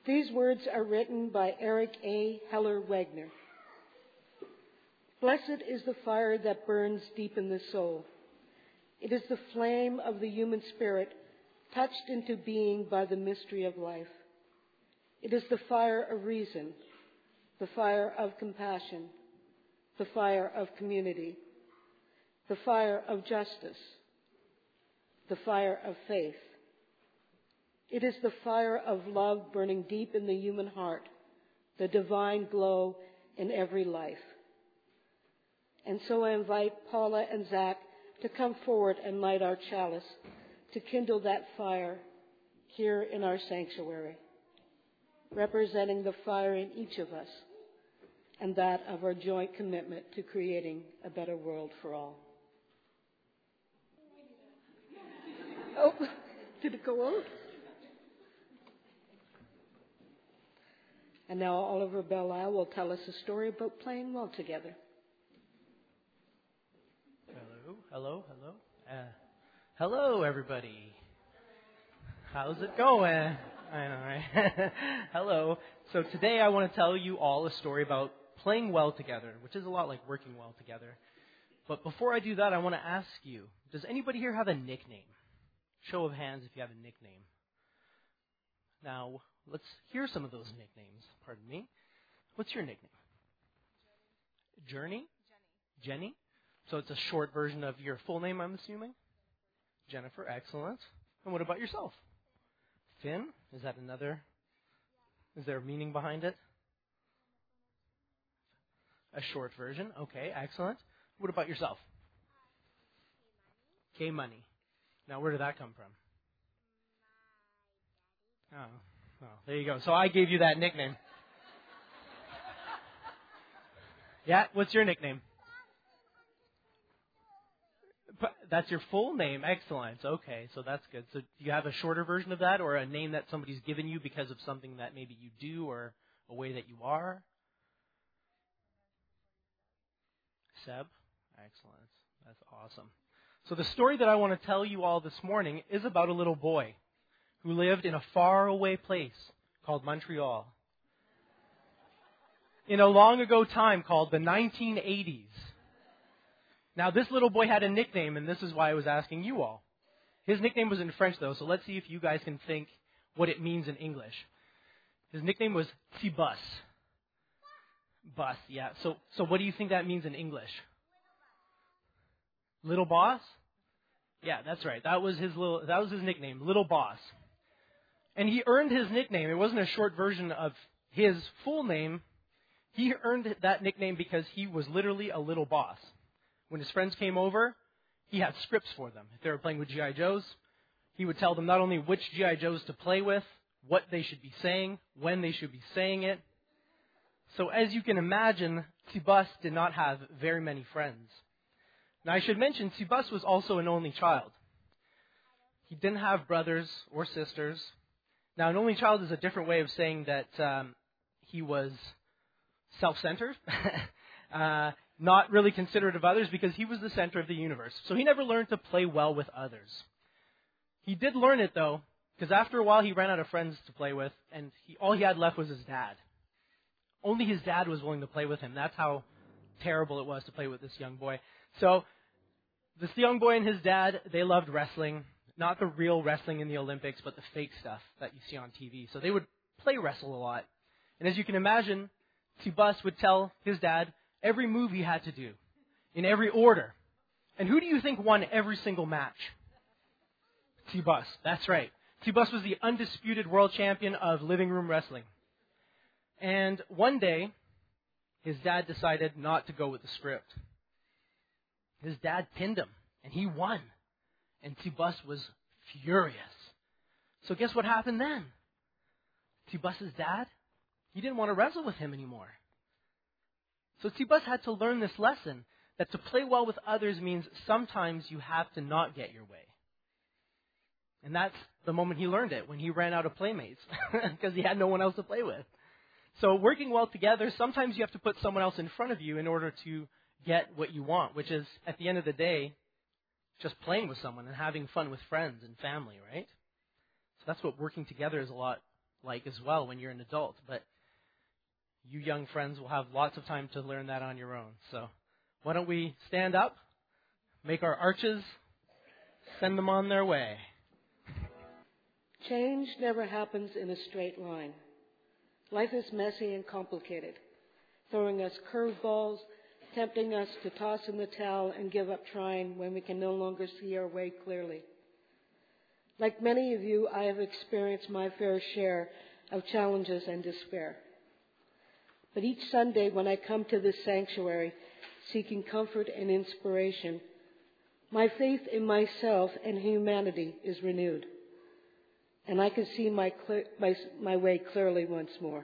These words are written by Eric A. Heller Wagner. Blessed is the fire that burns deep in the soul. It is the flame of the human spirit touched into being by the mystery of life. It is the fire of reason, the fire of compassion, the fire of community, the fire of justice, the fire of faith. It is the fire of love burning deep in the human heart, the divine glow in every life. And so I invite Paula and Zach to come forward and light our chalice to kindle that fire here in our sanctuary, representing the fire in each of us and that of our joint commitment to creating a better world for all. Oh, did it go out? And now Oliver Belle-Isle will tell us a story about playing well together. Hello. Hello, everybody. How's it going? I know, right? Hello. So today I want to tell you all a story about playing well together, which is a lot like working well together. But before I do that, I want to ask you, does anybody here have a nickname? Show of hands if you have a nickname. Now, let's hear some of those nicknames. Pardon me. What's your nickname? Journey? Jenny? So it's a short version of your full name, I'm assuming? Jennifer, excellent. And what about yourself? Finn? Is that another? Is there a meaning behind it? A short version. Okay, excellent. What about yourself? K-Money. Now, where did that come from? Oh, there you go. So I gave you that nickname. Yeah, what's your nickname? That's your full name. Excellent. Okay, so that's good. So do you have a shorter version of that or a name that somebody's given you because of something that maybe you do or a way that you are? Seb? Excellent. That's awesome. So the story that I want to tell you all this morning is about a little boy who lived in a faraway place called Montreal. In a long ago time called the 1980s. Now, this little boy had a nickname, and this is why I was asking you all. His nickname was in French, though, so let's see if you guys can think what it means in English. His nickname was T-Bus. Bus, yeah. So what do you think that means in English? Little Boss? Yeah, that's right. That was his nickname, Little Boss. And he earned his nickname. It wasn't a short version of his full name. He earned that nickname because he was literally a little boss. When his friends came over, he had scripts for them. If they were playing with G.I. Joes, he would tell them not only which G.I. Joes to play with, what they should be saying, when they should be saying it. So as you can imagine, T-Bus did not have very many friends. Now I should mention, T-Bus was also an only child. He didn't have brothers or sisters. Now an only child is a different way of saying that he was self-centered. Not really considerate of others because he was the center of the universe. So he never learned to play well with others. He did learn it, though, because after a while he ran out of friends to play with, and all he had left was his dad. Only his dad was willing to play with him. That's how terrible it was to play with this young boy. So this young boy and his dad, they loved wrestling. Not the real wrestling in the Olympics, but the fake stuff that you see on TV. So they would play wrestle a lot. And as you can imagine, T-Bus would tell his dad every move he had to do, in every order. And who do you think won every single match? T-Bus. That's right. T-Bus was the undisputed world champion of living room wrestling. And one day, his dad decided not to go with the script. His dad pinned him, and he won. And T-Bus was furious. So guess what happened then? T-Bus's dad, he didn't want to wrestle with him anymore. So T-Bus had to learn this lesson, that to play well with others means sometimes you have to not get your way. And that's the moment he learned it, when he ran out of playmates, because he had no one else to play with. So working well together, sometimes you have to put someone else in front of you in order to get what you want, which is, at the end of the day, just playing with someone and having fun with friends and family, right? So that's what working together is a lot like as well when you're an adult. But you young friends will have lots of time to learn that on your own. So why don't we stand up, make our arches, send them on their way. Change never happens in a straight line. Life is messy and complicated, throwing us curveballs, tempting us to toss in the towel and give up trying when we can no longer see our way clearly. Like many of you, I have experienced my fair share of challenges and despair. But each Sunday when I come to this sanctuary seeking comfort and inspiration, my faith in myself and humanity is renewed, and I can see my way clearly once more.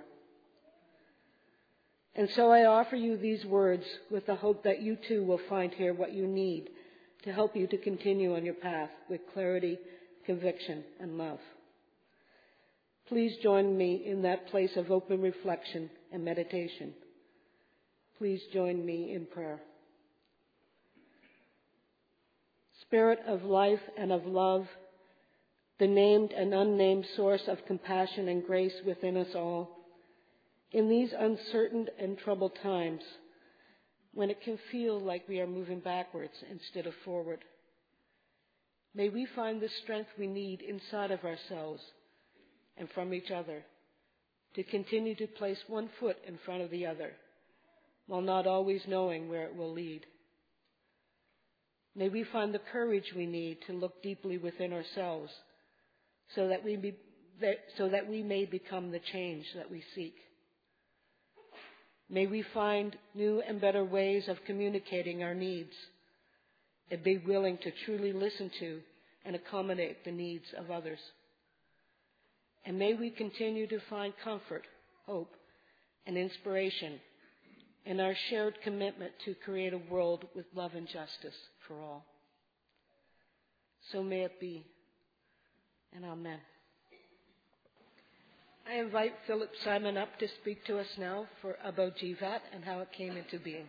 And so I offer you these words with the hope that you too will find here what you need to help you to continue on your path with clarity, conviction, and love. Please join me in that place of open reflection and meditation. Please join me in prayer. Spirit of life and of love, the named and unnamed source of compassion and grace within us all, in these uncertain and troubled times, when it can feel like we are moving backwards instead of forward, may we find the strength we need inside of ourselves and from each other to continue to place one foot in front of the other, while not always knowing where it will lead. May we find the courage we need to look deeply within ourselves so that we may become the change that we seek. May we find new and better ways of communicating our needs and be willing to truly listen to and accommodate the needs of others. And may we continue to find comfort, hope, and inspiration in our shared commitment to create a world with love and justice for all. So may it be, and amen. I invite Philip Simon up to speak to us now about GVAT and how it came into being.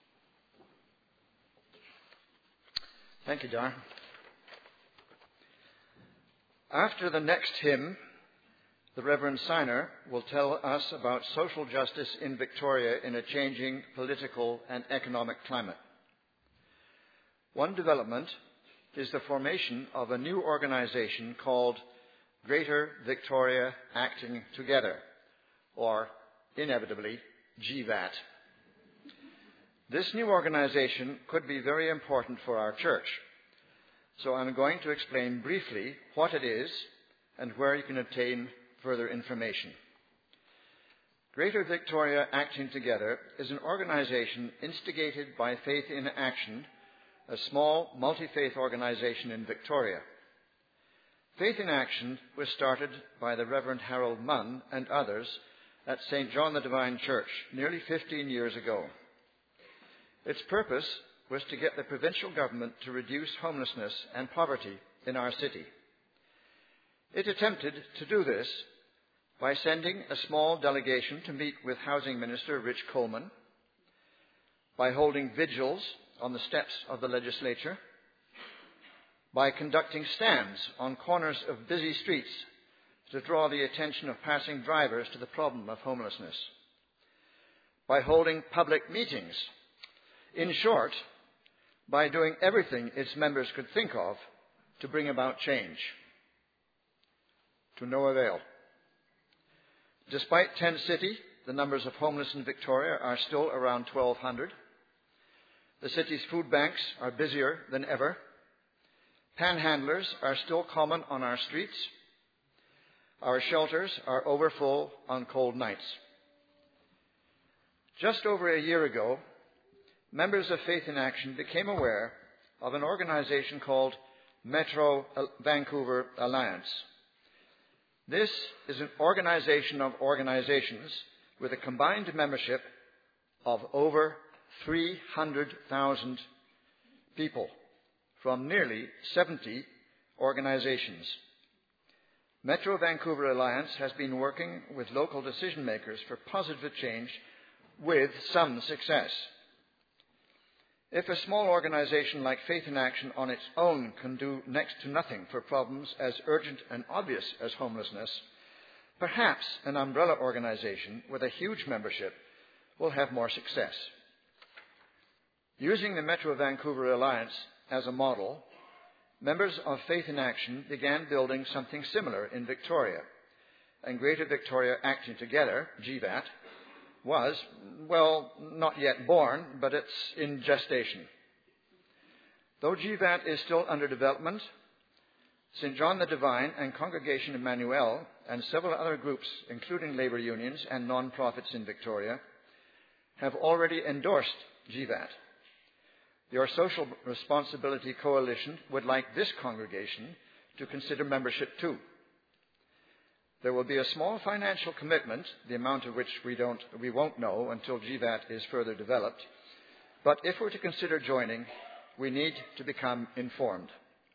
Thank you, Dar. After the next hymn, the Reverend Siner will tell us about social justice in Victoria in a changing political and economic climate. One development is the formation of a new organization called Greater Victoria Acting Together, or inevitably GVAT. This new organization could be very important for our church, so I'm going to explain briefly what it is and where you can obtain further information. Greater Victoria Acting Together is an organization instigated by Faith in Action, a small multi-faith organization in Victoria. Faith in Action was started by the Reverend Harold Munn and others at St. John the Divine Church nearly 15 years ago. Its purpose was to get the provincial government to reduce homelessness and poverty in our city. It attempted to do this by sending a small delegation to meet with Housing Minister Rich Coleman, by holding vigils on the steps of the legislature, by conducting stands on corners of busy streets to draw the attention of passing drivers to the problem of homelessness, by holding public meetings. In short, by doing everything its members could think of to bring about change. To no avail. Despite Tent City, the numbers of homeless in Victoria are still around 1,200. The city's food banks are busier than ever. Panhandlers are still common on our streets. Our shelters are overfull on cold nights. Just over a year ago, members of Faith in Action became aware of an organization called Metro Vancouver Alliance. This is an organization of organizations with a combined membership of over 300,000 people from nearly 70 organizations. Metro Vancouver Alliance has been working with local decision makers for positive change with some success. If a small organization like Faith in Action on its own can do next to nothing for problems as urgent and obvious as homelessness, Perhaps an umbrella organization with a huge membership will have more success. Using the Metro Vancouver Alliance as a model, members of Faith in Action began building something similar in Victoria, and Greater Victoria Acting Together, GVAT, was, well, not yet born, but it's in gestation. Though GVAT is still under development, St. John the Divine and Congregation Emmanuel and several other groups, including labour unions and non-profits in Victoria, have already endorsed GVAT. Your Social Responsibility Coalition would like this congregation to consider membership too. There will be a small financial commitment, the amount of which we won't know until GVAT is further developed. But if we're to consider joining, we need to become informed.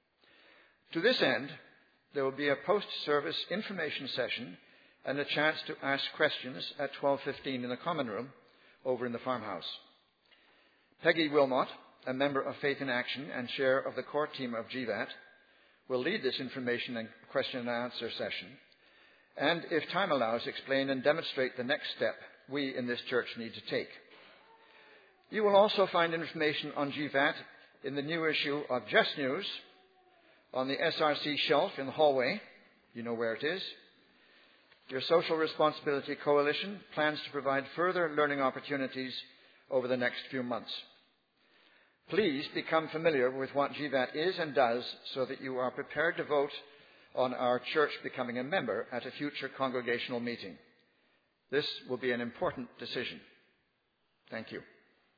To this end, there will be a post-service information session and a chance to ask questions at 12:15 in the common room over in the farmhouse. Peggy Wilmot, a member of Faith in Action and chair of the core team of GVAT, will lead this information and question and answer session, and if time allows, explain and demonstrate the next step we in this church need to take. You will also find information on GVAT in the new issue of Just News, on the SRC shelf in the hallway. You know where it is. Your Social Responsibility Coalition plans to provide further learning opportunities over the next few months. Please become familiar with what GVAT is and does so that you are prepared to vote on our church becoming a member at a future congregational meeting. This will be an important decision. Thank you.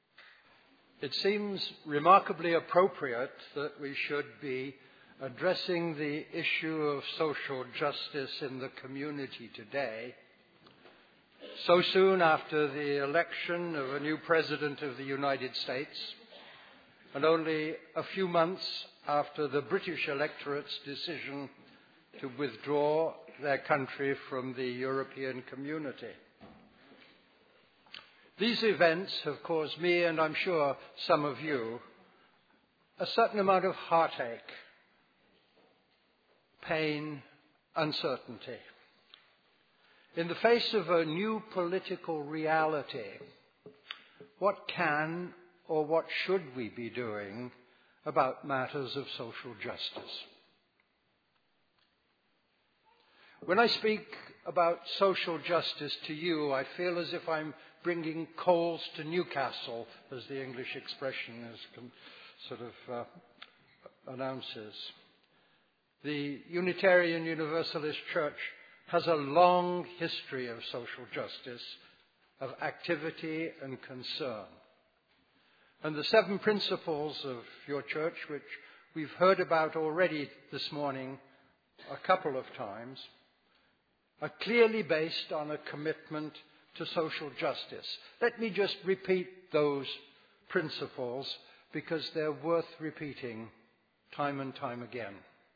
It seems remarkably appropriate that we should be addressing the issue of social justice in the community today, so soon after the election of a new President of the United States, and only a few months after the British electorate's decision to withdraw their country from the European community. These events have caused me, and I'm sure some of you, a certain amount of heartache, pain, uncertainty. In the face of a new political reality, what can or what should we be doing about matters of social justice? When I speak about social justice to you, I feel as if I'm bringing coals to Newcastle, as the English expression announces. The Unitarian Universalist Church has a long history of social justice, of activity and concern. And the 7 principles of your church, which we've heard about already this morning a couple of times, are clearly based on a commitment to social justice. Let me just repeat those principles because they're worth repeating time and time again.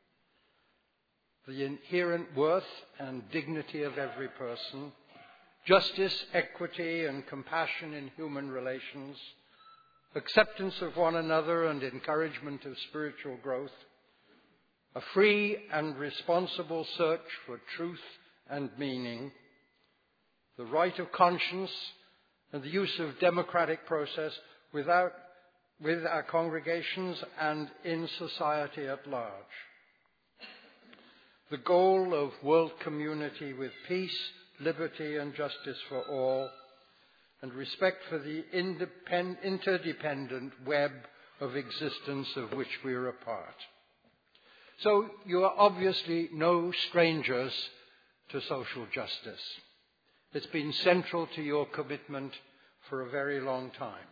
The inherent worth and dignity of every person, justice, equity, and compassion in human relations, acceptance of one another and encouragement of spiritual growth, a free and responsible search for truth and meaning, the right of conscience and the use of democratic process with our congregations and in society at large. The goal of world community with peace, liberty and justice for all, and respect for the interdependent web of existence of which we are a part. So you are obviously no strangers to social justice. It's been central to your commitment for a very long time.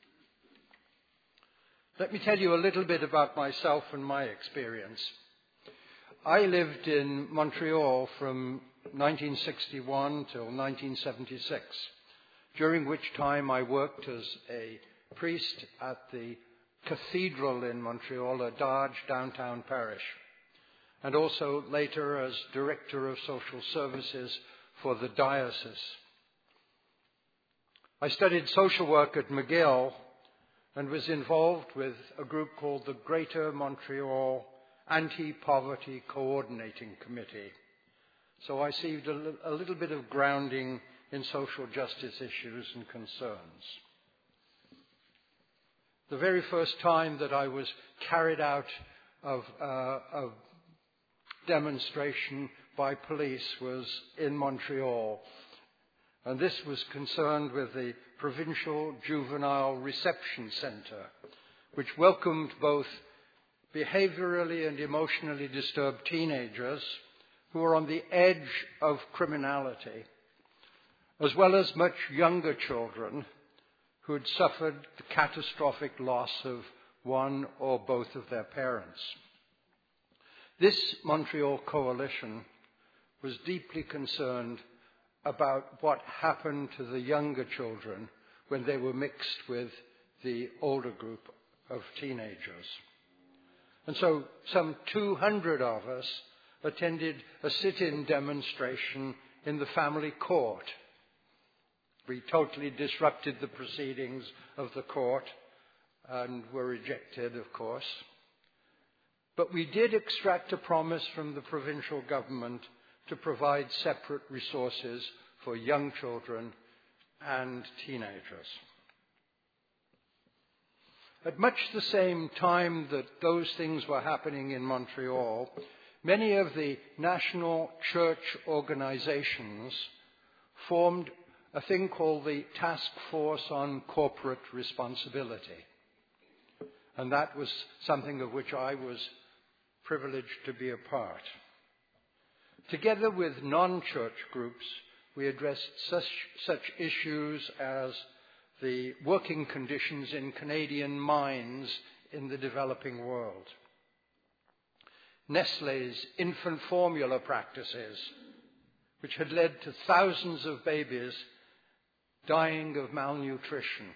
Let me tell you a little bit about myself and my experience. I lived in Montreal from 1961 till 1976, during which time I worked as a priest at the cathedral in Montreal, a large downtown parish, and also later as director of social services for the diocese. I studied social work at McGill and was involved with a group called the Greater Montreal Anti-Poverty Coordinating Committee, so I received a little bit of grounding in social justice issues and concerns. The very first time that I was carried out of a demonstration by police was in Montreal. And this was concerned with the Provincial Juvenile Reception Centre, which welcomed both behaviorally and emotionally disturbed teenagers who were on the edge of criminality, as well as much younger children who had suffered the catastrophic loss of one or both of their parents. This Montreal coalition was deeply concerned about what happened to the younger children when they were mixed with the older group of teenagers. And so some 200 of us attended a sit-in demonstration in the family court. We totally disrupted the proceedings of the court and were rejected, of course. But we did extract a promise from the provincial government to provide separate resources for young children and teenagers. At much the same time that those things were happening in Montreal, many of the national church organizations formed a thing called the Task Force on Corporate Responsibility. And that was something of which I was privileged to be a part. Together with non-church groups, we addressed such issues as the working conditions in Canadian mines in the developing world, Nestlé's infant formula practices, which had led to thousands of babies dying of malnutrition,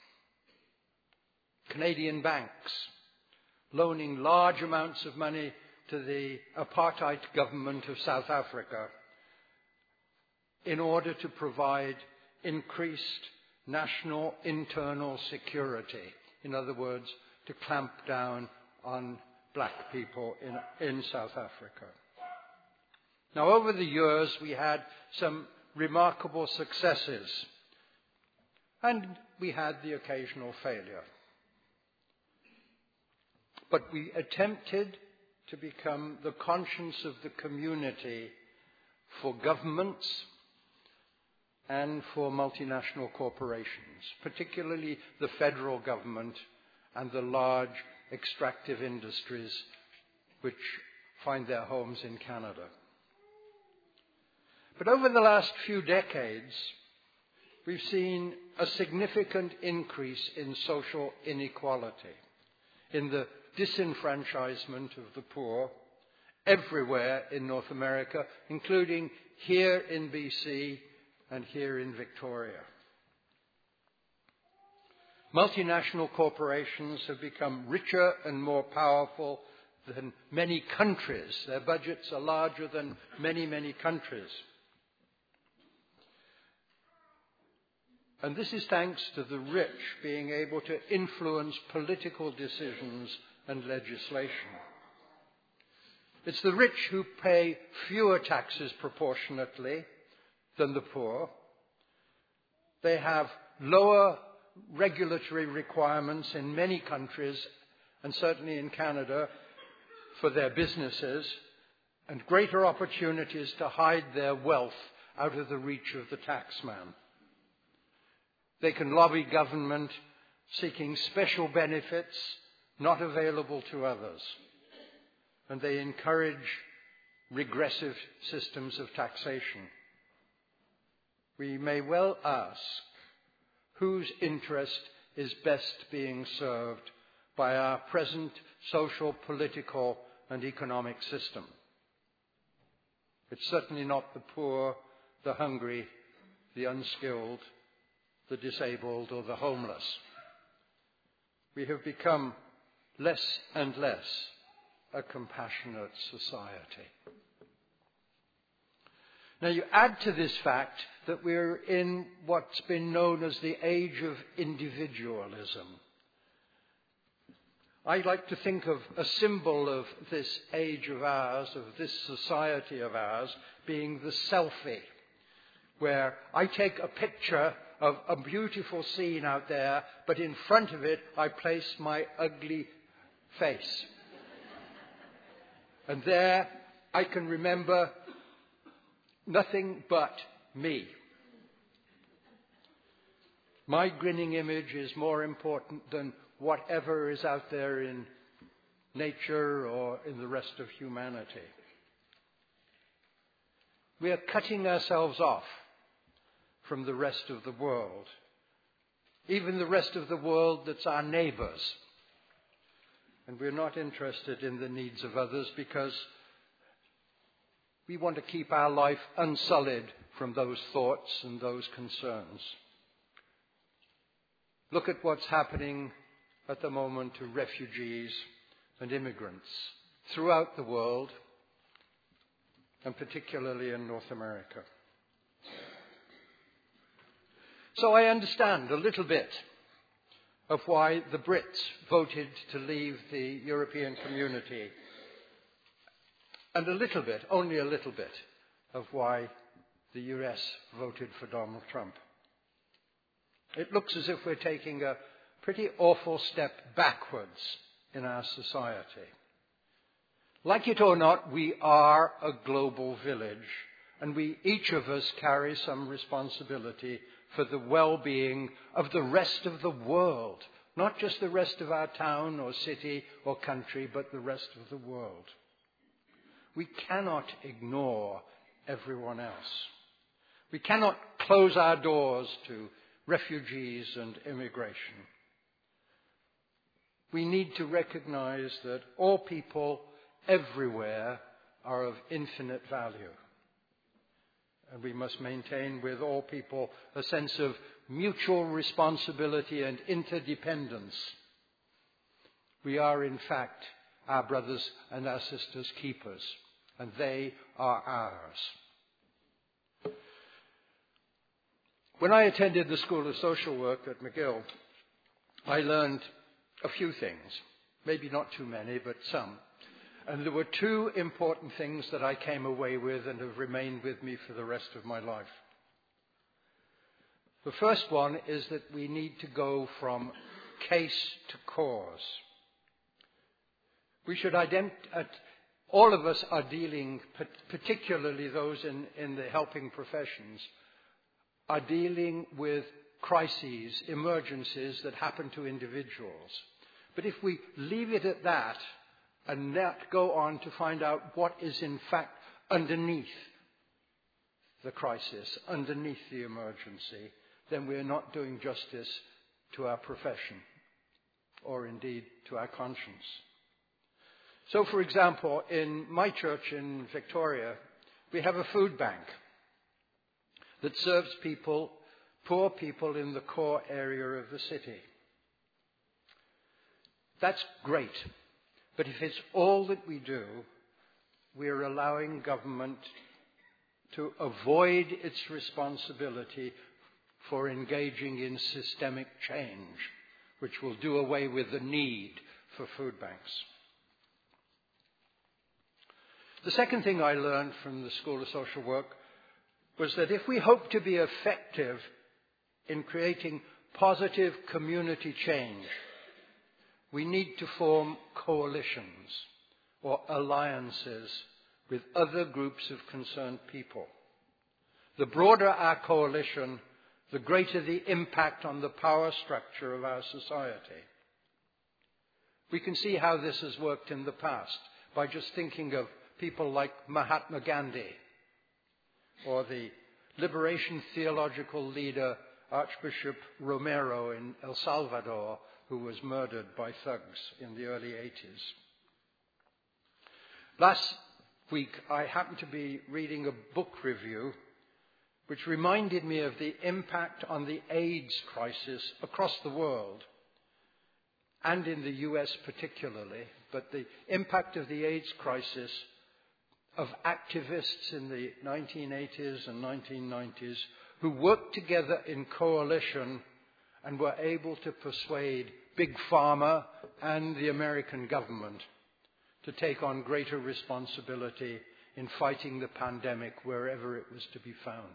Canadian banks loaning large amounts of money to the apartheid government of South Africa in order to provide increased national internal security. In other words, to clamp down on black people in South Africa. Now, over the years, we had some remarkable successes, and we had the occasional failure. But we attempted to become the conscience of the community for governments and for multinational corporations, particularly the federal government and the large extractive industries which find their homes in Canada. But over the last few decades, we've seen a significant increase in social inequality, in the disenfranchisement of the poor everywhere in North America, including here in BC and here in Victoria. Multinational corporations have become richer and more powerful than many countries. Their budgets are larger than many, many countries. And this is thanks to the rich being able to influence political decisions and legislation. It's the rich who pay fewer taxes proportionately than the poor. They have lower regulatory requirements in many countries, and certainly in Canada, for their businesses, and greater opportunities to hide their wealth out of the reach of the taxman. They can lobby government seeking special benefits not available to others. And they encourage regressive systems of taxation. We may well ask whose interest is best being served by our present social, political, and economic system. It's certainly not the poor, the hungry, the unskilled, the disabled, or the homeless. We have become less and less a compassionate society. Now, you add to this fact that we're in what's been known as the age of individualism. I like to think of a symbol of this age of ours, of this society of ours, being the selfie, where I take a picture of a beautiful scene out there, but in front of it I place my ugly face. And there I can remember nothing but me. My grinning image is more important than whatever is out there in nature or in the rest of humanity. We are cutting ourselves off from the rest of the world, even the rest of the world that's our neighbors. And we're not interested in the needs of others because we want to keep our life unsullied from those thoughts and those concerns. Look at what's happening at the moment to refugees and immigrants throughout the world, and particularly in North America. So I understand a little bit of why the Brits voted to leave the European community, and a little bit, only a little bit, of why the US voted for Donald Trump. It looks as if we're taking a pretty awful step backwards in our society. Like it or not, we are a global village, and each of us carry some responsibility for the well-being of the rest of the world, not just the rest of our town or city or country, but the rest of the world. We cannot ignore everyone else. We cannot close our doors to refugees and immigration. We need to recognize that all people everywhere are of infinite value. And we must maintain with all people a sense of mutual responsibility and interdependence. We are, in fact, our brothers and our sisters' keepers, and they are ours. When I attended the School of Social Work at McGill, I learned a few things, maybe not too many, but some. And there were two important things that I came away with and have remained with me for the rest of my life. The first one is that we need to go from case to cause. We should all of us are dealing, particularly those in the helping professions, are dealing with crises, emergencies that happen to individuals. But if we leave it at that and not go on to find out what is in fact underneath the crisis, underneath the emergency, then we are not doing justice to our profession or indeed to our conscience. So, for example, in my church in Victoria, we have a food bank that serves people, poor people in the core area of the city. That's great. But if it's all that we do, we're allowing government to avoid its responsibility for engaging in systemic change, which will do away with the need for food banks. The second thing I learned from the School of Social Work was that if we hope to be effective in creating positive community change, we need to form coalitions or alliances with other groups of concerned people. The broader our coalition, the greater the impact on the power structure of our society. We can see how this has worked in the past by just thinking of people like Mahatma Gandhi or the liberation theological leader Archbishop Romero in El Salvador, who was murdered by thugs in the early 80s. Last week, I happened to be reading a book review which reminded me of the impact on the AIDS crisis across the world, and in the US particularly, but the impact of the AIDS crisis of activists in the 1980s and 1990s who worked together in coalition and were able to persuade Big Pharma and the American government to take on greater responsibility in fighting the pandemic wherever it was to be found.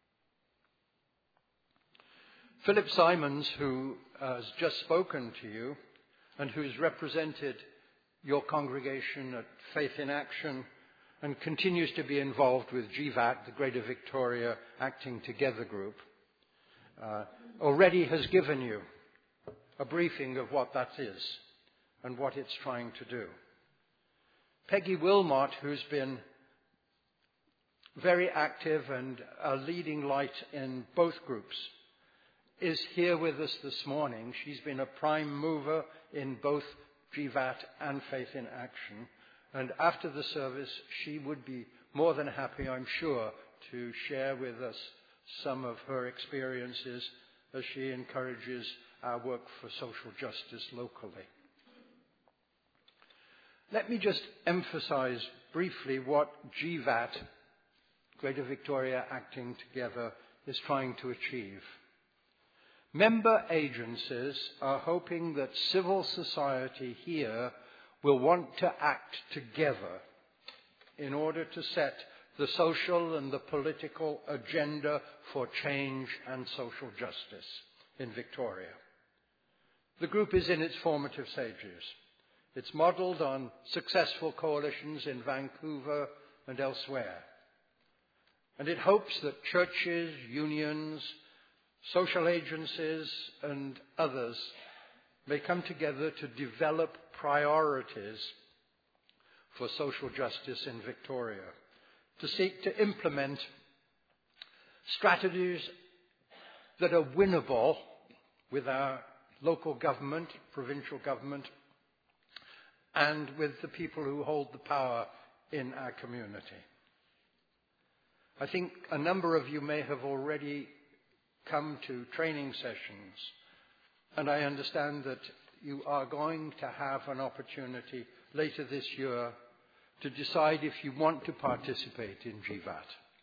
Philip Simons, who has just spoken to you and who's represented your congregation at Faith in Action and continues to be involved with GVAT, the Greater Victoria Acting Together group, already has given you a briefing of what that is and what it's trying to do. Peggy Wilmot, who's been very active and a leading light in both groups, is here with us this morning. She's been a prime mover in both GVAT and Faith in Action. And after the service, she would be more than happy, I'm sure, to share with us some of her experiences as she encourages our work for social justice locally. Let me just emphasize briefly what GVAT, Greater Victoria Acting Together, is trying to achieve. Member agencies are hoping that civil society here will want to act together in order to set the social and the political agenda for change and social justice in Victoria. The group is in its formative stages. It's modelled on successful coalitions in Vancouver and elsewhere. And it hopes that churches, unions, social agencies and others may come together to develop priorities for social justice in Victoria, to seek to implement strategies that are winnable with our local government, provincial government, and with the people who hold the power in our community. I think a number of you may have already come to training sessions, and I understand that you are going to have an opportunity later this year to decide if you want to participate in GVAT.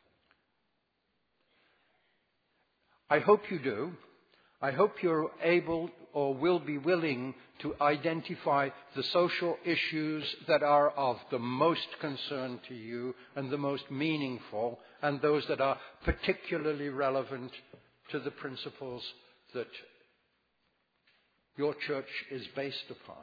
I hope you do. I hope you're able or will be willing to identify the social issues that are of the most concern to you and the most meaningful, and those that are particularly relevant to the principles that your church is based upon.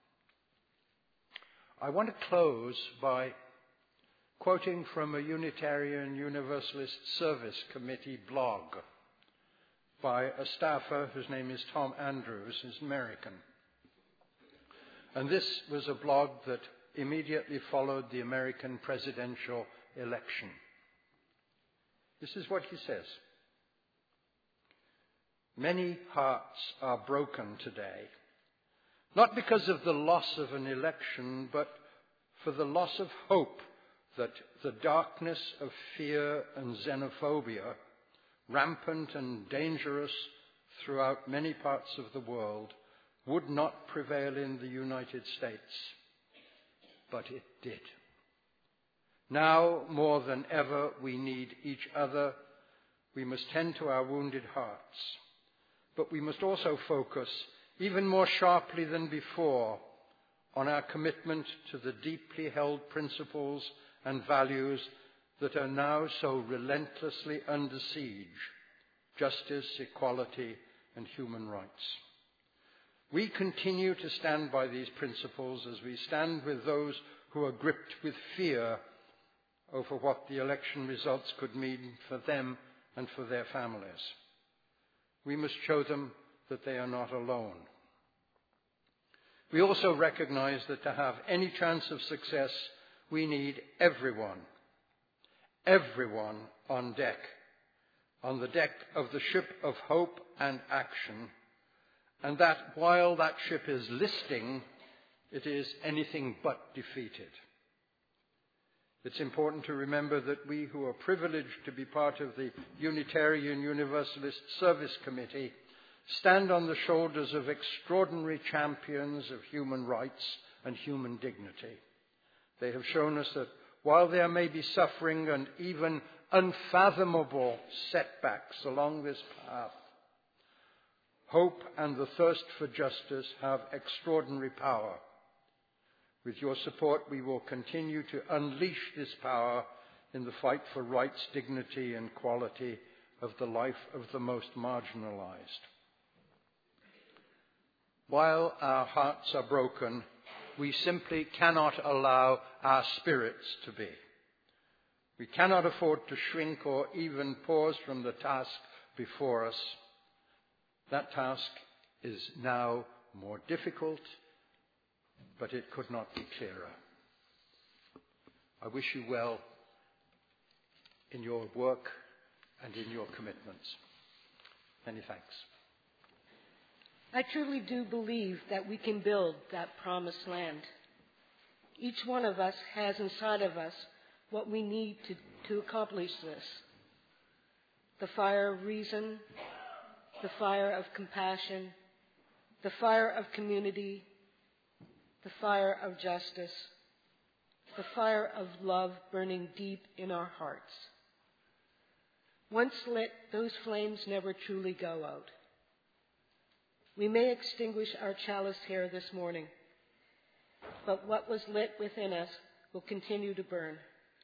I want to close by quoting from a Unitarian Universalist Service Committee blog by a staffer whose name is Tom Andrews, who's American. And this was a blog that immediately followed the American presidential election. This is what he says. Many hearts are broken today, not because of the loss of an election, but for the loss of hope that the darkness of fear and xenophobia, rampant and dangerous throughout many parts of the world, would not prevail in the United States. But it did. Now, more than ever, we need each other. We must tend to our wounded hearts. But we must also focus, even more sharply than before, on our commitment to the deeply held principles and values that are now so relentlessly under siege: justice, equality, and human rights. We continue to stand by these principles as we stand with those who are gripped with fear over what the election results could mean for them and for their families. We must show them that they are not alone. We also recognize that to have any chance of success, we need everyone on deck, on the deck of the ship of hope and action, and that while that ship is listing, it is anything but defeated. It's important to remember that we who are privileged to be part of the Unitarian Universalist Service Committee stand on the shoulders of extraordinary champions of human rights and human dignity. They have shown us that while there may be suffering and even unfathomable setbacks along this path, Hope and the thirst for justice have extraordinary power. With your support, we will continue to unleash this power in the fight for rights, dignity, and quality of the life of the most marginalized. While our hearts are broken, we simply cannot allow our spirits to be. We cannot afford to shrink or even pause from the task before us. That task is now more difficult, but it could not be clearer. I wish you well in your work and in your commitments. Many thanks. I truly do believe that we can build that promised land. Each one of us has inside of us what we need to accomplish this. The fire of reason, the fire of compassion, the fire of community, the fire of justice, the fire of love burning deep in our hearts. Once lit, those flames never truly go out. We may extinguish our chalice here this morning, but what was lit within us will continue to burn.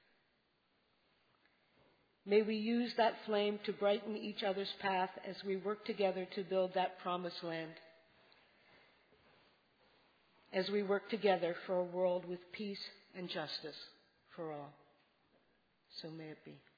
May we use that flame to brighten each other's path as we work together to build that promised land. As we work together for a world with peace and justice for all. So may it be.